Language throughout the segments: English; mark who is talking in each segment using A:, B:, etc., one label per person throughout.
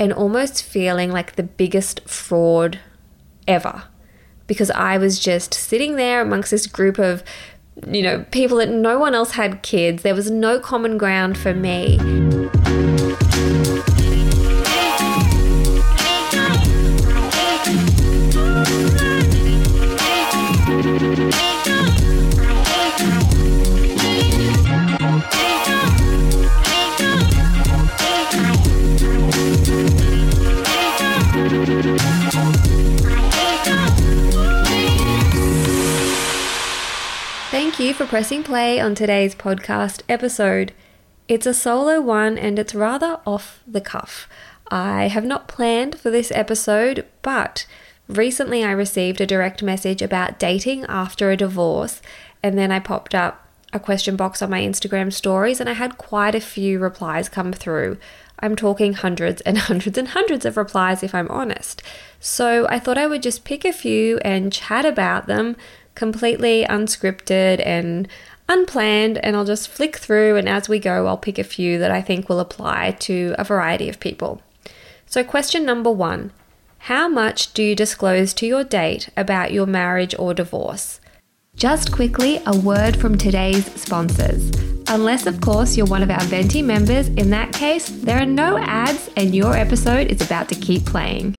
A: and almost feeling like the biggest fraud ever, because I was just sitting there amongst this group of, people that no one else had kids. There was no common ground for me. Thank you for pressing play on today's podcast episode. It's a solo one and it's rather off the cuff. I have not planned for this episode, but recently I received a direct message about dating after a divorce, and then I popped up a question box on my Instagram stories and I had quite a few replies come through. I'm talking hundreds and hundreds and hundreds of replies if I'm honest. So I thought I would just pick a few and chat about them, completely unscripted and unplanned, and I'll just flick through, and as we go I'll pick a few that I think will apply to a variety of people. So question number 1, how much do you disclose to your date about your marriage or divorce? Just quickly, a word from today's sponsors. Unless of course you're one of our Venti members, in that case there are no ads and your episode is about to keep playing.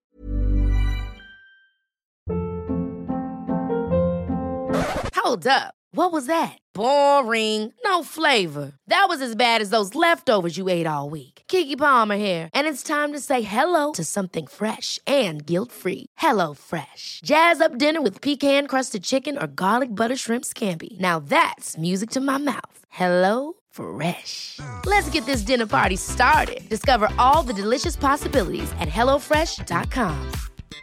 B: Hold up. What was that? Boring. No flavor. That was as bad as those leftovers you ate all week. Keke Palmer here, and it's time to say hello to something fresh and guilt-free. Hello Fresh. Jazz up dinner with pecan-crusted chicken or garlic butter shrimp scampi. Now that's music to my mouth. Hello Fresh. Let's get this dinner party started. Discover all the delicious possibilities at hellofresh.com.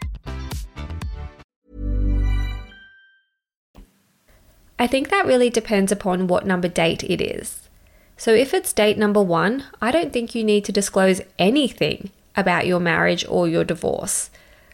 A: I think that really depends upon what number date it is. So if it's date number 1, I don't think you need to disclose anything about your marriage or your divorce.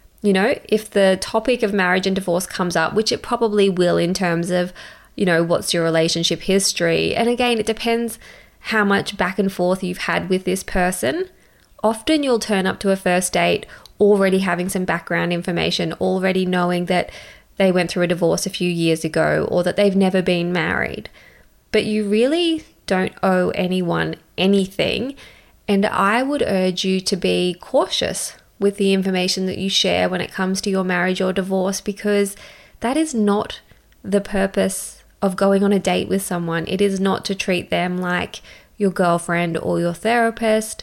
A: If the topic of marriage and divorce comes up, which it probably will in terms of, what's your relationship history? And again, it depends how much back and forth you've had with this person. Often you'll turn up to a first date already having some background information, already knowing that they went through a divorce a few years ago or that they've never been married. But you really don't owe anyone anything, and I would urge you to be cautious with the information that you share when it comes to your marriage or divorce, because that is not the purpose of going on a date with someone. It is not to treat them like your girlfriend or your therapist.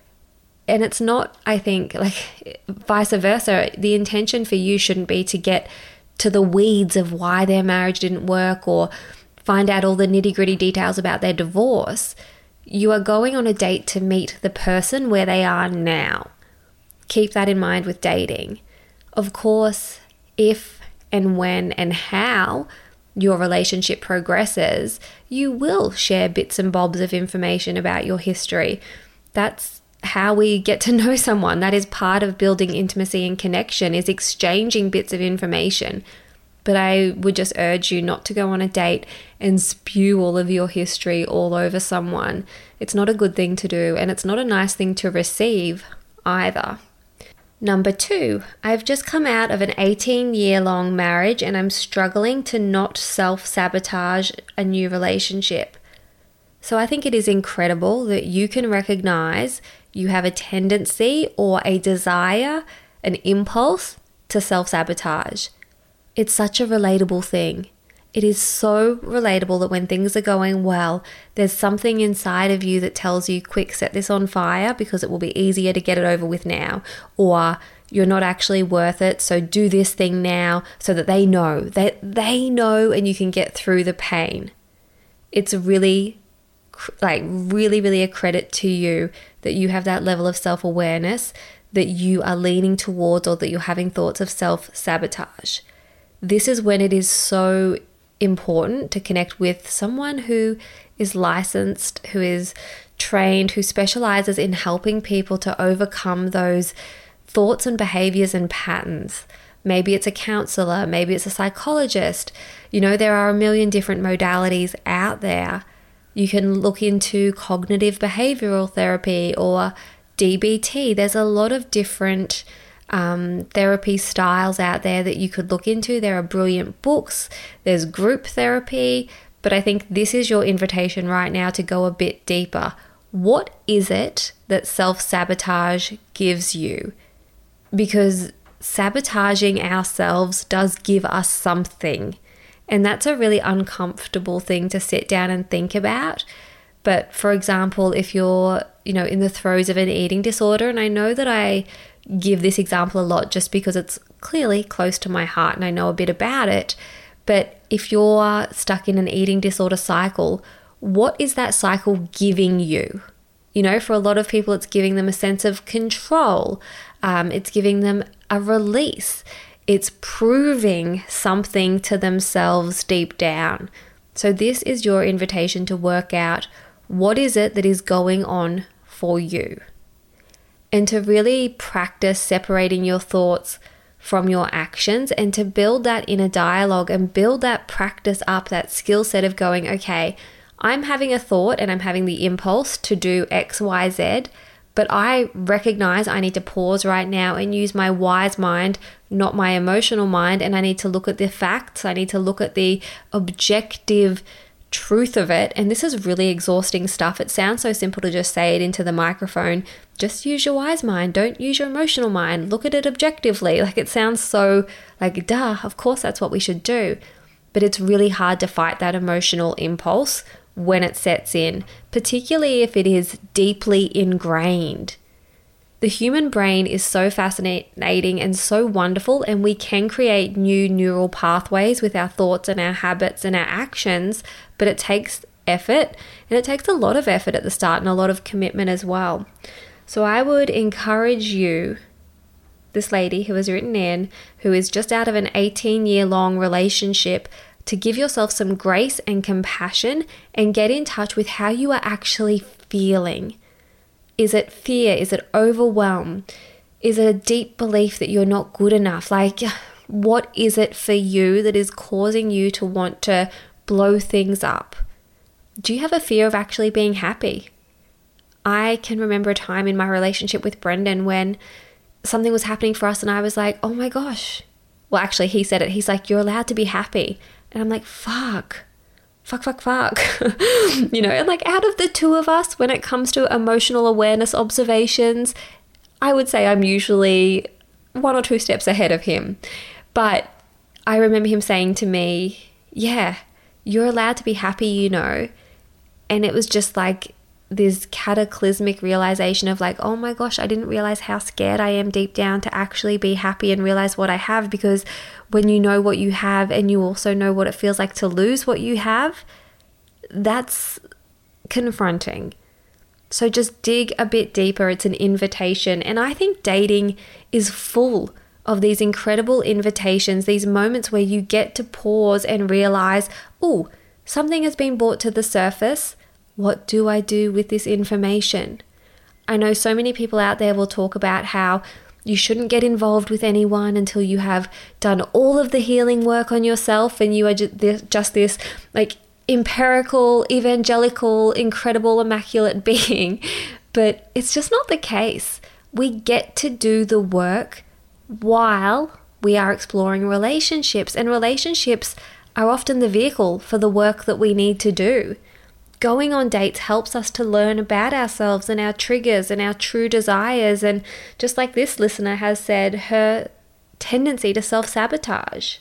A: And it's not, I think, like vice versa. The intention for you shouldn't be to get to the weeds of why their marriage didn't work or find out all the nitty-gritty details about their divorce. You are going on a date to meet the person where they are now. Keep that in mind with dating. Of course, if and when and how your relationship progresses, you will share bits and bobs of information about your history. That's how we get to know someone. That is part of building intimacy and connection, is exchanging bits of information. But I would just urge you not to go on a date and spew all of your history all over someone. It's not a good thing to do, and it's not a nice thing to receive either. Number 2, I've just come out of an 18-year-long marriage and I'm struggling to not self-sabotage a new relationship. So I think it is incredible that you can recognize you have a tendency or a desire, an impulse to self-sabotage. It's such a relatable thing. It is so relatable that when things are going well, there's something inside of you that tells you, quick, set this on fire because it will be easier to get it over with now. Or you're not actually worth it, so do this thing now so that they know and you can get through the pain. It's really a credit to you that you have that level of self-awareness, that you are leaning towards or that you're having thoughts of self-sabotage. This is when it is so important to connect with someone who is licensed, who is trained, who specializes in helping people to overcome those thoughts and behaviors and patterns. Maybe it's a counselor, maybe it's a psychologist. There are a million different modalities out there. You can look into cognitive behavioral therapy or DBT. There's a lot of different therapy styles out there that you could look into. There are brilliant books. There's group therapy. But I think this is your invitation right now to go a bit deeper. What is it that self-sabotage gives you? Because sabotaging ourselves does give us something. And that's a really uncomfortable thing to sit down and think about. But for example, if you're, in the throes of an eating disorder, and I know that I give this example a lot just because it's clearly close to my heart and I know a bit about it. But if you're stuck in an eating disorder cycle, what is that cycle giving you? For a lot of people, it's giving them a sense of control. It's giving them a release. It's proving something to themselves deep down. So this is your invitation to work out what is it that is going on for you, and to really practice separating your thoughts from your actions, and to build that inner dialogue and build that practice up, that skill set of going, okay, I'm having a thought and I'm having the impulse to do X, Y, Z, but I recognize I need to pause right now and use my wise mind, not my emotional mind, and I need to look at the facts. I need to look at the objective truth of it. And this is really exhausting stuff. It sounds so simple to just say it into the microphone. Just use your wise mind. Don't use your emotional mind. Look at it objectively. Like, it sounds so like, duh, of course that's what we should do. But it's really hard to fight that emotional impulse when it sets in, particularly if it is deeply ingrained. The human brain is so fascinating and so wonderful, and we can create new neural pathways with our thoughts and our habits and our actions, but it takes effort, and it takes a lot of effort at the start and a lot of commitment as well. So I would encourage you, this lady who has written in, who is just out of an 18-year-long relationship, to give yourself some grace and compassion and get in touch with how you are actually feeling. Is it fear? Is it overwhelm? Is it a deep belief that you're not good enough? Like, what is it for you that is causing you to want to blow things up? Do you have a fear of actually being happy? I can remember a time in my relationship with Brendan when something was happening for us and I was like, oh my gosh. Well, actually, he said it. He's like, you're allowed to be happy. And I'm like, fuck. And like, out of the two of us, when it comes to emotional awareness observations, I would say I'm usually 1 or 2 steps ahead of him. But I remember him saying to me, yeah, you're allowed to be happy, And it was just like this cataclysmic realization of like, oh my gosh, I didn't realize how scared I am deep down to actually be happy and realize what I have. Because when you know what you have and you also know what it feels like to lose what you have, that's confronting. So just dig a bit deeper. It's an invitation. And I think dating is full of these incredible invitations, these moments where you get to pause and realize, oh, something has been brought to the surface. What do I do with this information? I know so many people out there will talk about how you shouldn't get involved with anyone until you have done all of the healing work on yourself and you are just this like empirical, evangelical, incredible, immaculate being. But it's just not the case. We get to do the work while we are exploring relationships, and relationships are often the vehicle for the work that we need to do. Going on dates helps us to learn about ourselves and our triggers and our true desires, and just like this listener has said, her tendency to self-sabotage.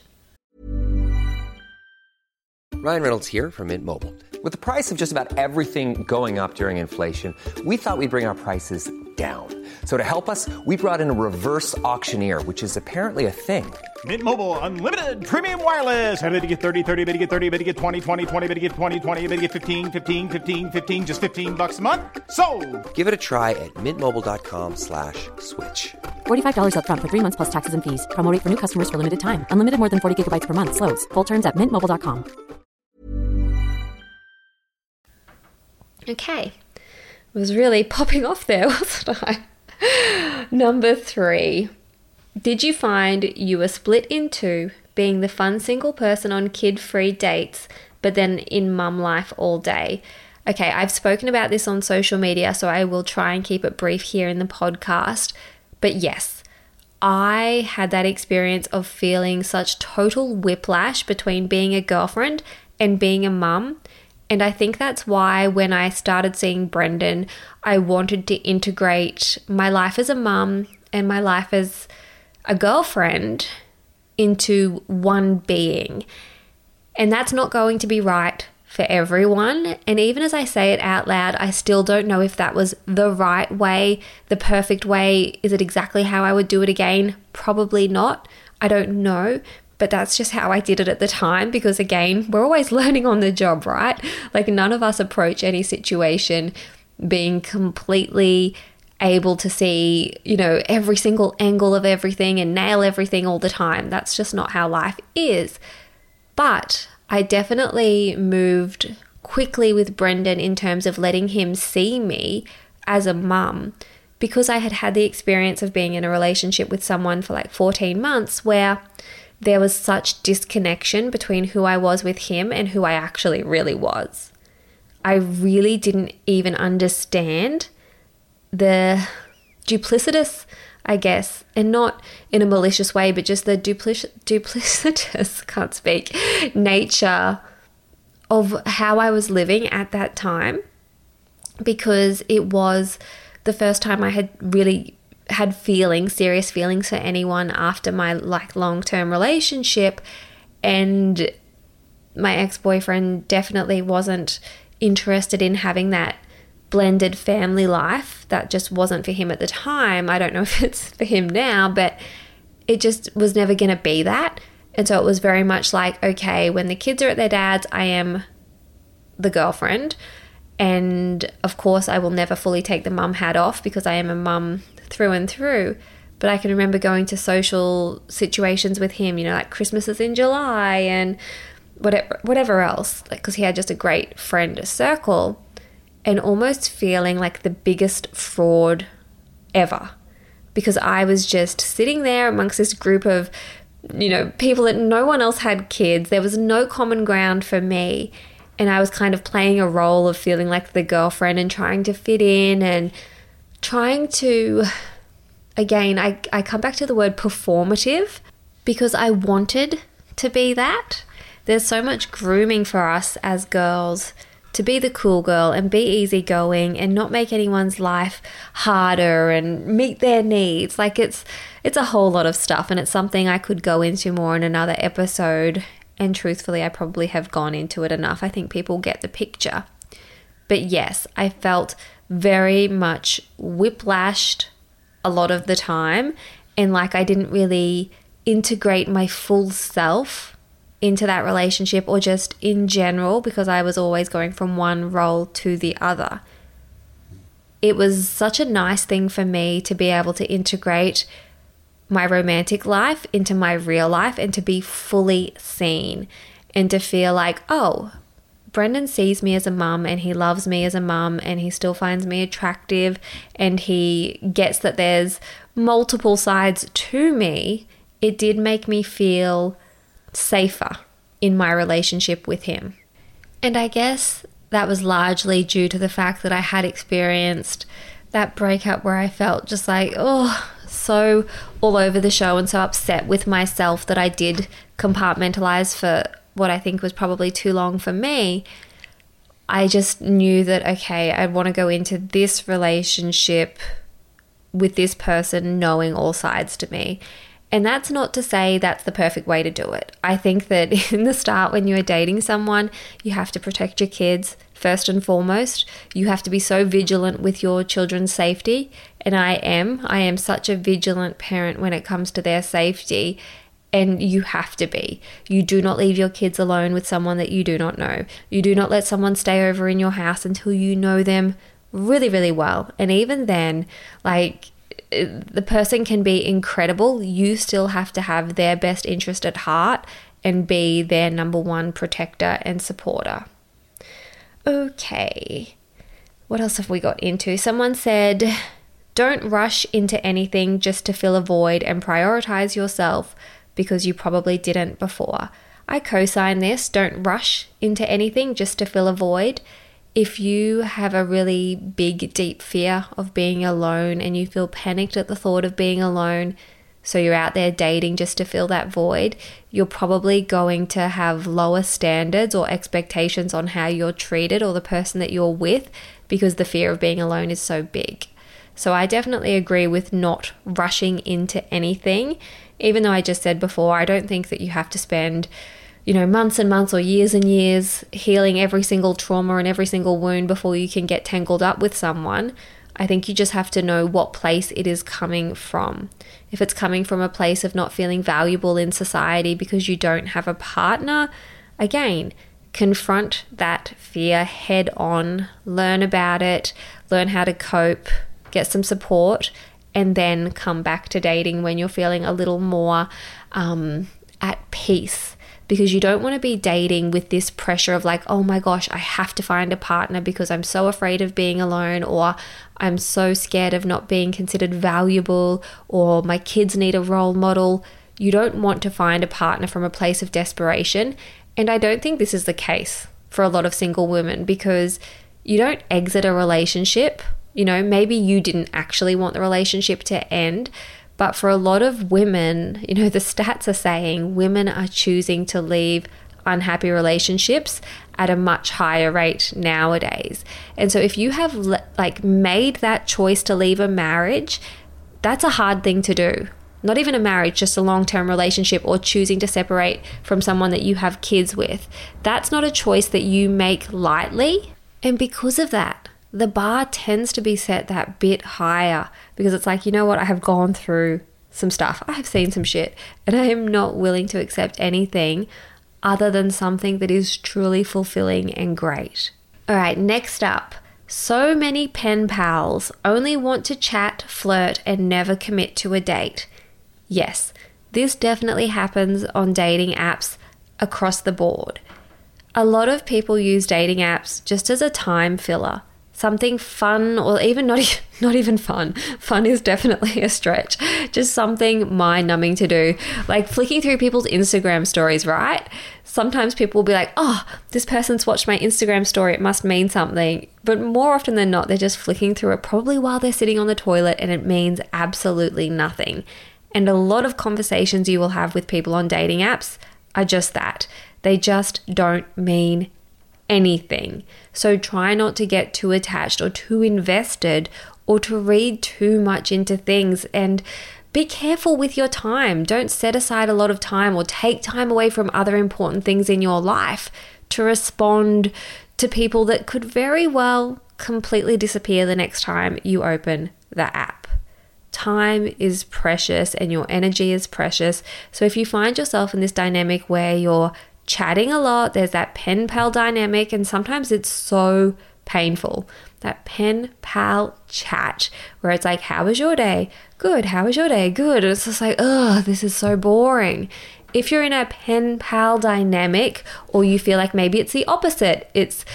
C: Ryan Reynolds here from Mint Mobile. With the price of just about everything going up during inflation, we thought we'd bring our prices down. So to help us, we brought in a reverse auctioneer, which is apparently a thing.
D: Mint Mobile Unlimited Premium Wireless. How to get 30, 30, bit to get 30, bit to get 20, 20, 20, bit to get 20, 20, bit to get 15, 15, 15, 15, just $15 a month? Sold!
C: Give it a try at mintmobile.com/switch.
E: $45 up front for 3 months plus taxes and fees. Promo rate for new customers for limited time. Unlimited more than 40 gigabytes per month. Slows full terms at mintmobile.com.
A: Okay. I was really popping off there, wasn't I? Number 3. Did you find you were split in two, being the fun single person on kid-free dates, but then in mum life all day? Okay, I've spoken about this on social media, so I will try and keep it brief here in the podcast. But yes, I had that experience of feeling such total whiplash between being a girlfriend and being a mum. And I think that's why when I started seeing Brendan, I wanted to integrate my life as a mum and my life as a girlfriend into one being. And that's not going to be right for everyone. And even as I say it out loud, I still don't know if that was the right way, the perfect way. Is it exactly how I would do it again? Probably not. I don't know. But that's just how I did it at the time, because again, we're always learning on the job, right? Like, none of us approach any situation being completely able to see, every single angle of everything and nail everything all the time. That's just not how life is. But I definitely moved quickly with Brendan in terms of letting him see me as a mum, because I had had the experience of being in a relationship with someone for like 14 months where there was such disconnection between who I was with him and who I actually really was. I really didn't even understand the duplicitous, I guess, and not in a malicious way, but just the duplicitous, can't speak, nature of how I was living at that time, because it was the first time I had really had serious feelings for anyone after my long-term relationship, and my ex-boyfriend definitely wasn't interested in having that blended family life. That just wasn't for him at the time. I don't know if it's for him now, but it just was never going to be that. And so it was very much like, okay, when the kids are at their dad's, I am the girlfriend. And of course, I will never fully take the mum hat off because I am a mum through and through. But I can remember going to social situations with him, like Christmases in July and whatever else, because he had just a great friend circle, and almost feeling like the biggest fraud ever, because I was just sitting there amongst this group of, people that no one else had kids. There was no common ground for me. And I was kind of playing a role of feeling like the girlfriend and trying to fit in and trying to, again, I come back to the word performative, because I wanted to be that. There's so much grooming for us as girls to be the cool girl and be easygoing and not make anyone's life harder and meet their needs. Like, it's a whole lot of stuff, and it's something I could go into more in another episode. And truthfully, I probably have gone into it enough. I think people get the picture. But yes, I felt very much whiplashed a lot of the time, and like I didn't really integrate my full self into that relationship, or just in general, because I was always going from one role to the other. It was such a nice thing for me to be able to integrate my romantic life into my real life and to be fully seen, and to feel like, oh, Brendan sees me as a mum and he loves me as a mum and he still finds me attractive and he gets that there's multiple sides to me. It did make me feel safer in my relationship with him. And I guess that was largely due to the fact that I had experienced that breakup where I felt just like, so all over the show and so upset with myself that I did compartmentalize for what I think was probably too long for me. I just knew that, okay, I want to go into this relationship with this person knowing all sides to me. And that's not to say that's the perfect way to do it. I think that in the start, when you are dating someone, you have to protect your kids first and foremost. You have to be so vigilant with your children's safety. And I am such a vigilant parent when it comes to their safety. And you have to be. You do not leave your kids alone with someone that you do not know. You do not let someone stay over in your house until you know them really, really well. And even then, the person can be incredible. You still have to have their best interest at heart and be their number one protector and supporter. Okay, what else have we got into? Someone said, don't rush into anything just to fill a void, and prioritize yourself because you probably didn't before. I co-sign this. Don't rush into anything just to fill a void. If you have a really big, deep fear of being alone and you feel panicked at the thought of being alone, so you're out there dating just to fill that void, you're probably going to have lower standards or expectations on how you're treated or the person that you're with because the fear of being alone is so big. So I definitely agree with not rushing into anything. Even though I just said before, I don't think that you have to spend months and months or years and years healing every single trauma and every single wound before you can get tangled up with someone. I think you just have to know what place it is coming from. If it's coming from a place of not feeling valuable in society because you don't have a partner, again, confront that fear head on, learn about it, learn how to cope, get some support, and then come back to dating when you're feeling a little more at peace. Because you don't want to be dating with this pressure of like, oh my gosh, I have to find a partner because I'm so afraid of being alone, or I'm so scared of not being considered valuable, or my kids need a role model. You don't want to find a partner from a place of desperation. And I don't think this is the case for a lot of single women, because you don't exit a relationship. Maybe you didn't actually want the relationship to end, but for a lot of women, the stats are saying women are choosing to leave unhappy relationships at a much higher rate nowadays. And so if you have made that choice to leave a marriage, that's a hard thing to do. Not even a marriage, just a long-term relationship, or choosing to separate from someone that you have kids with. That's not a choice that you make lightly. And because of that, the bar tends to be set that bit higher, because it's like, what? I have gone through some stuff. I have seen some shit, and I am not willing to accept anything other than something that is truly fulfilling and great. All right, next up. So many pen pals only want to chat, flirt, and never commit to a date. Yes, this definitely happens on dating apps across the board. A lot of people use dating apps just as a time filler. Something fun, or even not even fun. Fun is definitely a stretch. Just something mind-numbing to do. Like flicking through people's Instagram stories, right? Sometimes people will be like, oh, this person's watched my Instagram story, it must mean something. But more often than not, they're just flicking through it probably while they're sitting on the toilet, and it means absolutely nothing. And a lot of conversations you will have with people on dating apps are just that. They just don't mean anything. So try not to get too attached or too invested or to read too much into things, and be careful with your time. Don't set aside a lot of time or take time away from other important things in your life to respond to people that could very well completely disappear the next time you open the app. Time is precious and your energy is precious. So if you find yourself in this dynamic where you're chatting a lot, there's that pen pal dynamic, and sometimes it's so painful. That pen pal chat where it's like, how was your day? Good. How was your day? Good. And it's just like, ugh, this is so boring. If you're in a pen pal dynamic, or you feel like maybe it's the opposite, it's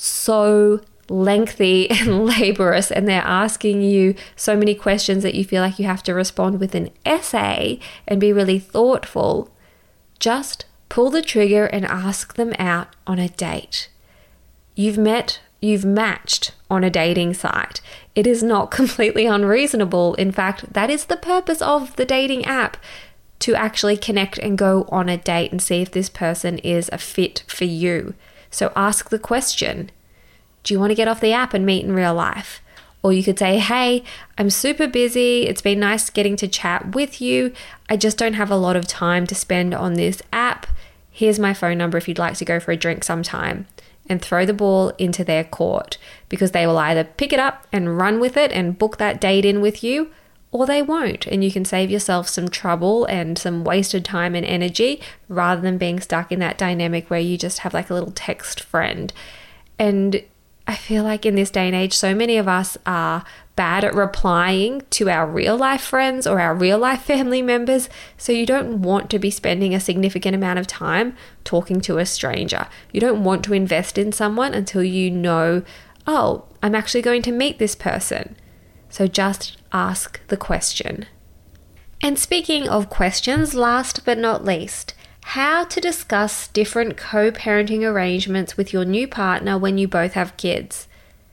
A: so lengthy and laborious, and they're asking you so many questions that you feel like you have to respond with an essay and be really thoughtful, just pull the trigger and ask them out on a date. You've matched on a dating site. It is not completely unreasonable. In fact, that is the purpose of the dating app, to actually connect and go on a date and see if this person is a fit for you. So ask the question, do you want to get off the app and meet in real life? Or you could say, hey, I'm super busy. It's been nice getting to chat with you. I just don't have a lot of time to spend on this app. Here's my phone number if you'd like to go for a drink sometime. And throw the ball into their court, because they will either pick it up and run with it and book that date in with you, or they won't. And you can save yourself some trouble and some wasted time and energy, rather than being stuck in that dynamic where you just have like a little text friend. And I feel like in this day and age, so many of us are bad at replying to our real life friends or our real life family members. So you don't want to be spending a significant amount of time talking to a stranger. You don't want to invest in someone until you know, oh, I'm actually going to meet this person. So just ask the question. And speaking of questions, last but not least, how to discuss different co-parenting arrangements with your new partner when you both have kids.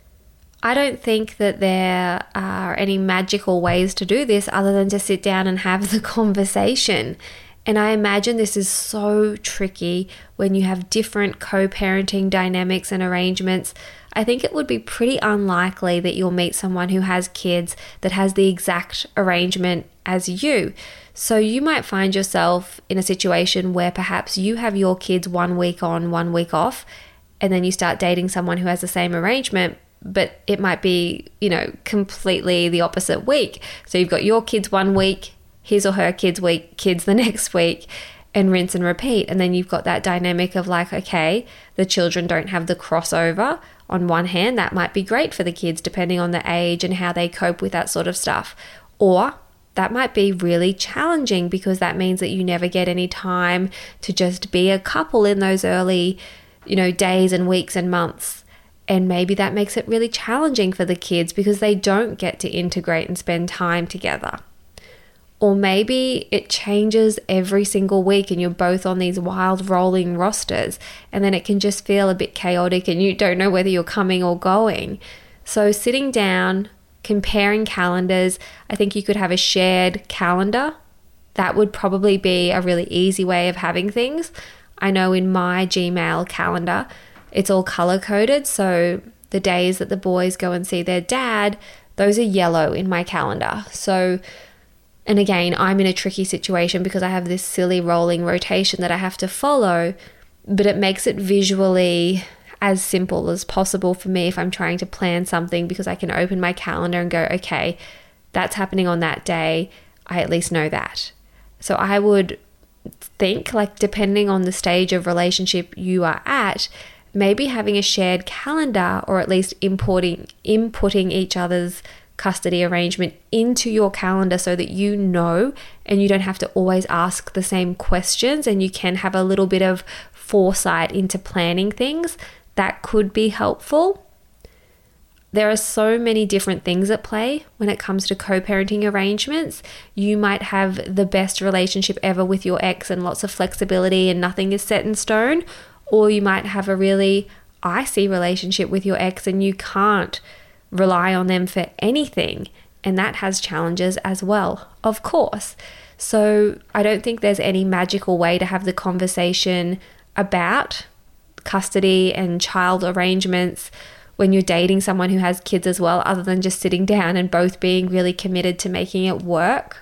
A: I don't think that there are any magical ways to do this other than to sit down and have the conversation. And I imagine this is so tricky when you have different co-parenting dynamics and arrangements. I think it would be pretty unlikely that you'll meet someone who has kids that has the exact arrangement as you. So you might find yourself in a situation where perhaps you have your kids 1 week on, 1 week off, and then you start dating someone who has the same arrangement, but it might be, completely the opposite week. So you've got your kids 1 week, his or her kids the next week, and rinse and repeat. And then you've got that dynamic of like, okay, the children don't have the crossover. On one hand, that might be great for the kids depending on the age and how they cope with that sort of stuff. Or that might be really challenging because that means that you never get any time to just be a couple in those early, days and weeks and months. And maybe that makes it really challenging for the kids because they don't get to integrate and spend time together. Or maybe it changes every single week and you're both on these wild rolling rosters, and then it can just feel a bit chaotic and you don't know whether you're coming or going. So sitting down, comparing calendars, I think you could have a shared calendar. That would probably be a really easy way of having things. I know in my Gmail calendar, it's all color coded. So the days that the boys go and see their dad, those are yellow in my calendar. And again, I'm in a tricky situation because I have this silly rolling rotation that I have to follow, but it makes it visually as simple as possible for me if I'm trying to plan something, because I can open my calendar and go, okay, that's happening on that day. I at least know that. So I would think, like, depending on the stage of relationship you are at, maybe having a shared calendar, or at least inputting each other's custody arrangement into your calendar so that you know, and you don't have to always ask the same questions, and you can have a little bit of foresight into planning things. That could be helpful. There are so many different things at play when it comes to co-parenting arrangements. You might have the best relationship ever with your ex and lots of flexibility and nothing is set in stone, or you might have a really icy relationship with your ex and you can't rely on them for anything, and that has challenges as well, of course. So I don't think there's any magical way to have the conversation about custody and child arrangements when you're dating someone who has kids as well, other than just sitting down and both being really committed to making it work.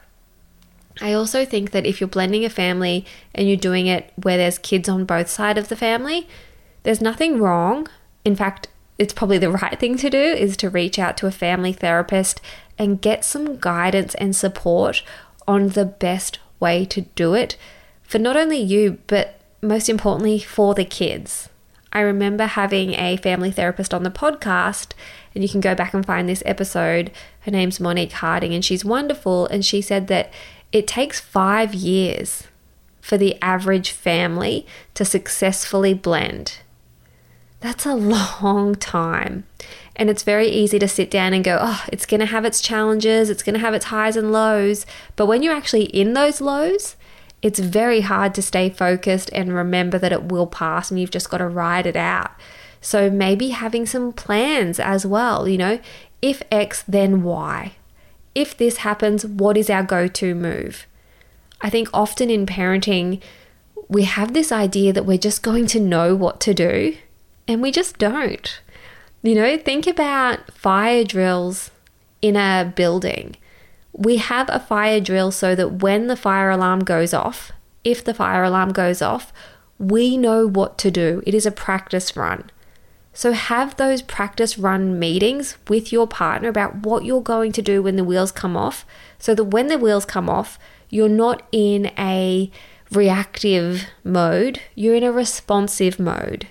A: I also think that if you're blending a family and you're doing it where there's kids on both sides of the family, there's nothing wrong. In fact, it's probably the right thing to do is to reach out to a family therapist and get some guidance and support on the best way to do it for not only you, but most importantly for the kids. I remember having a family therapist on the podcast, and you can go back and find this episode. Her name's Monique Harding, and she's wonderful. And she said that it takes 5 years for the average family to successfully blend. That's a long time. And it's very easy to sit down and go, oh, it's going to have its challenges, it's going to have its highs and lows. But when you're actually in those lows, it's very hard to stay focused and remember that it will pass and you've just got to ride it out. So maybe having some plans as well, if X, then Y. If this happens, what is our go-to move? I think often in parenting, we have this idea that we're just going to know what to do. And we just don't. Think about fire drills in a building. We have a fire drill so that when the fire alarm goes off, if the fire alarm goes off, we know what to do. It is a practice run. So have those practice run meetings with your partner about what you're going to do when the wheels come off, so that when the wheels come off, you're not in a reactive mode, you're in a responsive mode.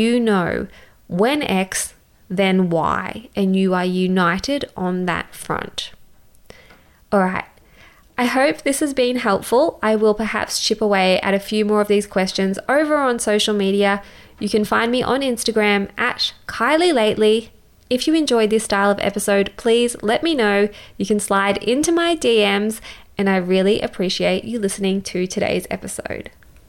A: When X, then Y, and you are united on that front. All right. I hope this has been helpful. I will perhaps chip away at a few more of these questions over on social media. You can find me on Instagram at Kylie Lately. If you enjoyed this style of episode, please let me know. You can slide into my DMs, and I really appreciate you listening to today's episode.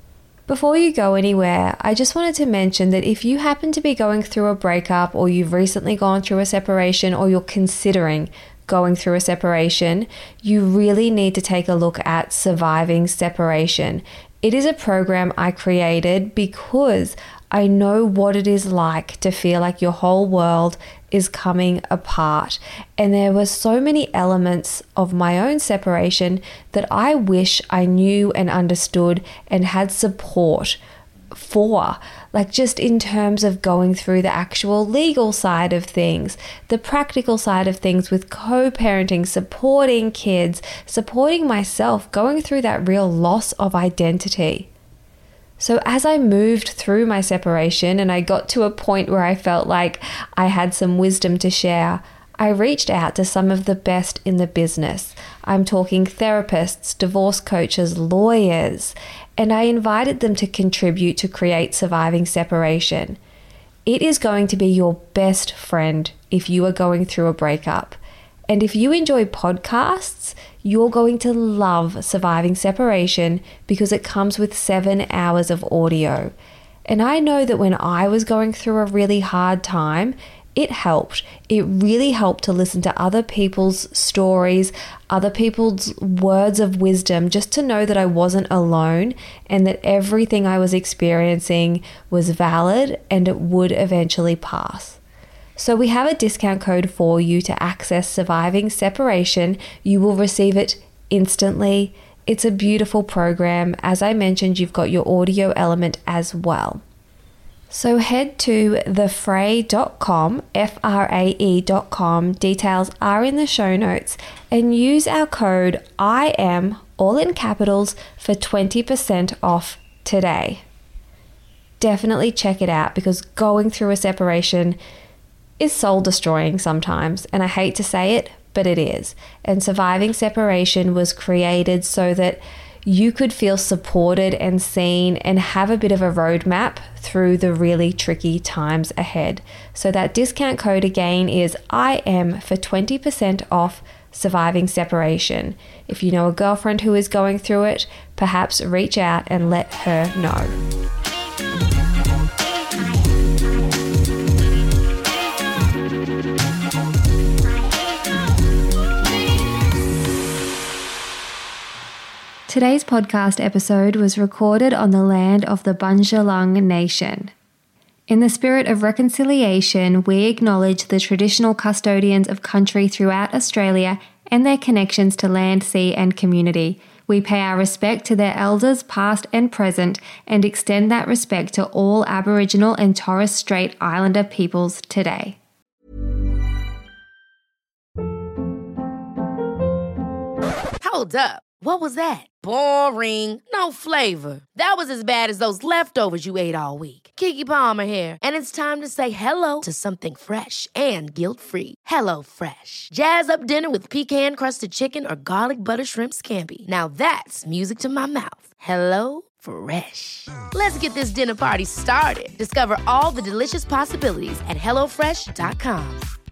A: Before you go anywhere, I just wanted to mention that if you happen to be going through a breakup, or you've recently gone through a separation, or you're considering going through a separation, you really need to take a look at Surviving Separation. It is a program I created because I know what it is like to feel like your whole world is coming apart. And there were so many elements of my own separation that I wish I knew and understood and had support for, like just in terms of going through the actual legal side of things, the practical side of things with co-parenting, supporting kids, supporting myself, going through that real loss of identity. So as I moved through my separation and I got to a point where I felt like I had some wisdom to share, I reached out to some of the best in the business. I'm talking therapists, divorce coaches, lawyers, and I invited them to contribute to create Surviving Separation. It is going to be your best friend if you are going through a breakup. And if you enjoy podcasts, you're going to love Surviving Separation because it comes with 7 hours of audio. And I know that when I was going through a really hard time, it helped. It really helped to listen to other people's stories, other people's words of wisdom, just to know that I wasn't alone and that everything I was experiencing was valid and it would eventually pass. So we have a discount code for you to access Surviving Separation. You will receive it instantly. It's a beautiful program. As I mentioned, you've got your audio element as well. So head to thefrae.com, FRAE.com, details are in the show notes, and use our code IM, all in capitals, for 20% off today. Definitely check it out because going through a separation is soul destroying sometimes, and I hate to say it, but it is. And Surviving Separation was created so that you could feel supported and seen and have a bit of a roadmap through the really tricky times ahead. So that discount code again is IM for 20% off Surviving Separation. If you know a girlfriend who is going through it, perhaps reach out and let her know. Today's podcast episode was recorded on the land of the Bundjalung Nation. In the spirit of reconciliation, we acknowledge the traditional custodians of country throughout Australia and their connections to land, sea, and community. We pay our respect to their elders, past and present, and extend that respect to all Aboriginal and Torres Strait Islander peoples today.
B: Hold up. What was that? Boring. No flavor. That was as bad as those leftovers you ate all week. Keke Palmer here. And it's time to say hello to something fresh and guilt-free. Hello Fresh. Jazz up dinner with pecan-crusted chicken or garlic butter shrimp scampi. Now that's music to my mouth. Hello Fresh. Let's get this dinner party started. Discover all the delicious possibilities at HelloFresh.com.